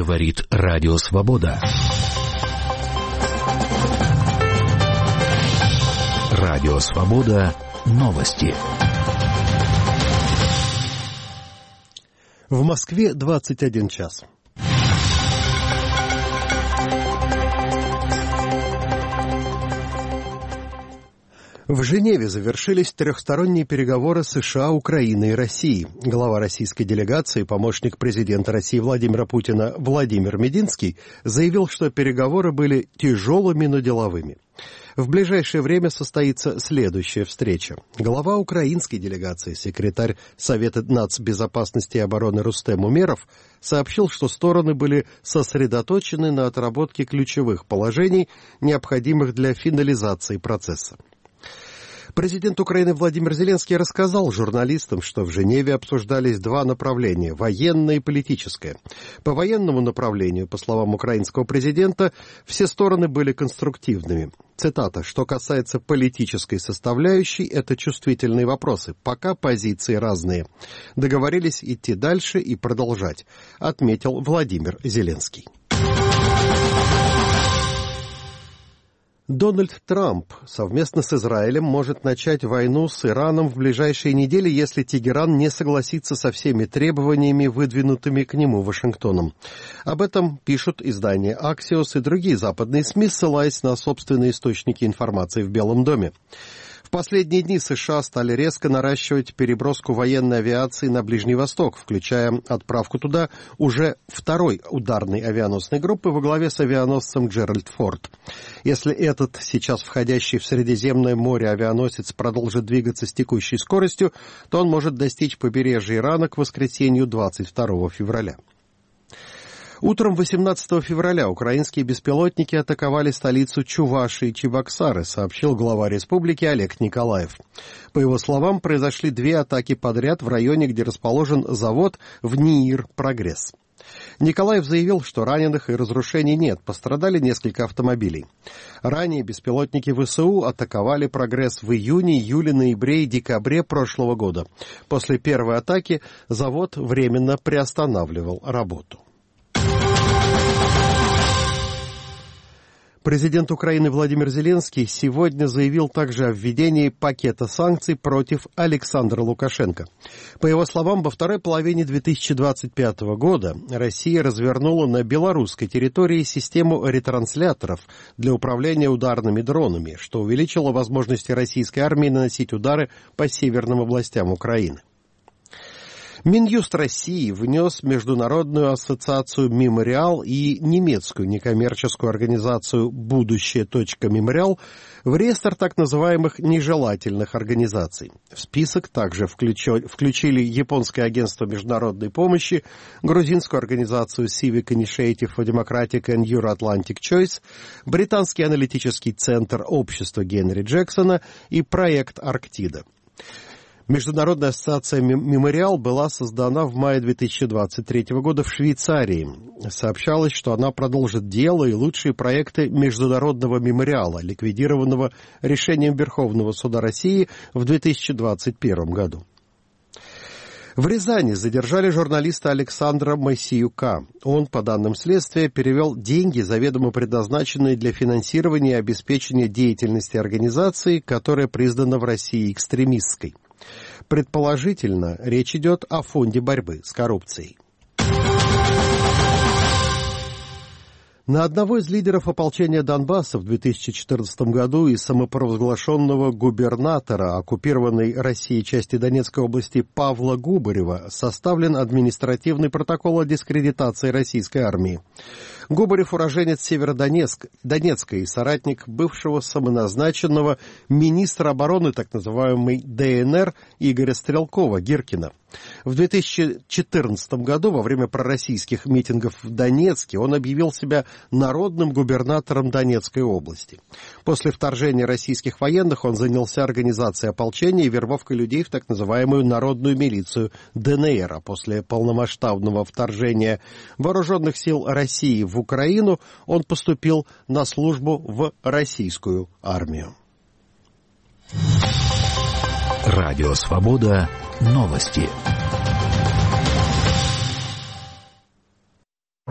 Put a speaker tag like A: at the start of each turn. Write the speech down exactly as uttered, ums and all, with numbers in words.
A: Говорит Радио Свобода. Радио Свобода. Новости.
B: В Москве двадцать один час. В Женеве завершились трехсторонние переговоры США, Украины и России. Глава российской делегации, помощник президента России Владимира Путина Владимир Мединский заявил, что переговоры были тяжелыми, но деловыми. В ближайшее время состоится следующая встреча. Глава украинской делегации, секретарь Совета нацбезопасности и обороны Рустем Умеров, сообщил, что стороны были сосредоточены на отработке ключевых положений, необходимых для финализации процесса. Президент Украины Владимир Зеленский рассказал журналистам, что в Женеве обсуждались два направления – военное и политическое. По военному направлению, по словам украинского президента, все стороны были конструктивными. Цитата: «Что касается политической составляющей, это чувствительные вопросы. Пока позиции разные. Договорились идти дальше и продолжать», отметил Владимир Зеленский. Дональд Трамп совместно с Израилем может начать войну с Ираном в ближайшие недели, если Тегеран не согласится со всеми требованиями, выдвинутыми к нему Вашингтоном. Об этом пишут издания Axios и другие западные СМИ, ссылаясь на собственные источники информации в Белом доме. В последние дни США стали резко наращивать переброску военной авиации на Ближний Восток, включая отправку туда уже второй ударной авианосной группы во главе с авианосцем Джеральд Форд. Если этот, сейчас входящий в Средиземное море авианосец, продолжит двигаться с текущей скоростью, то он может достичь побережья Ирана к воскресенью двадцать второго февраля. Утром восемнадцатого февраля украинские беспилотники атаковали столицу Чувашии Чебоксары, сообщил глава республики Олег Николаев. По его словам, произошли две атаки подряд в районе, где расположен завод в НИИР «Прогресс». Николаев заявил, что раненых и разрушений нет, пострадали несколько автомобилей. Ранее беспилотники ВСУ атаковали «Прогресс» в июне, июле, ноябре и декабре прошлого года. После первой атаки завод временно приостанавливал работу. Президент Украины Владимир Зеленский сегодня заявил также о введении пакета санкций против Александра Лукашенко. По его словам, во второй половине две тысячи двадцать пятого года Россия развернула на белорусской территории систему ретрансляторов для управления ударными дронами, что увеличило возможности российской армии наносить удары по северным областям Украины. Минюст России внес Международную ассоциацию «Мемориал» и немецкую некоммерческую организацию «Будущее.Мемориал» в реестр так называемых нежелательных организаций. В список также включили Японское агентство международной помощи, грузинскую организацию Civic Initiative for Democratic and Euro-Atlantic Choice, британский аналитический центр общества Генри Джексона и проект «Арктида». Международная ассоциация «Мемориал» была создана в мае две тысячи двадцать третьего года в Швейцарии. Сообщалось, что она продолжит дело и лучшие проекты Международного мемориала, ликвидированного решением Верховного суда России в две тысячи двадцать первом году. В Рязани задержали журналиста Александра Моисеюка. Он, по данным следствия, перевел деньги, заведомо предназначенные для финансирования и обеспечения деятельности организации, которая признана в России экстремистской. Предположительно, речь идет о фонде борьбы с коррупцией. На одного из лидеров ополчения Донбасса в две тысячи четырнадцатом году и самопровозглашенного губернатора оккупированной Россией части Донецкой области Павла Губарева составлен административный протокол о дискредитации российской армии. Губарев уроженец Северодонецка и соратник бывшего самоназначенного министра обороны так называемой ДНР Игоря Стрелкова-Гиркина. В две тысячи четырнадцатом году во время пророссийских митингов в Донецке он объявил себя народным губернатором Донецкой области. После вторжения российских военных он занялся организацией ополчения и вербовкой людей в так называемую народную милицию ДНР. А после полномасштабного вторжения вооруженных сил России в Украину он поступил на службу в российскую армию.
A: Радио Свобода. Новости.